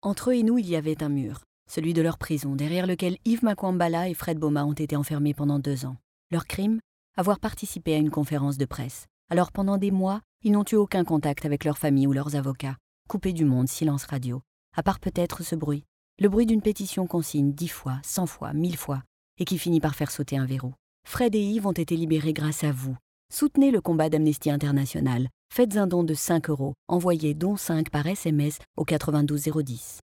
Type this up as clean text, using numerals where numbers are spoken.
Entre eux et nous, il y avait un mur, celui de leur prison, derrière lequel Yves Makwambala et Fred Boma ont été enfermés pendant 2 ans. Leur crime? Avoir participé à une conférence de presse. Alors pendant des mois, ils n'ont eu aucun contact avec leur famille ou leurs avocats. Coupés du monde, silence radio. À part peut-être ce bruit. Le bruit d'une pétition qu'on signe 10 fois, 100 fois, 1000 fois, et qui finit par faire sauter un verrou. Fred et Yves ont été libérés grâce à vous. Soutenez le combat d'Amnesty International. Faites un don de 5 €, envoyez don 5 par SMS au 92 010.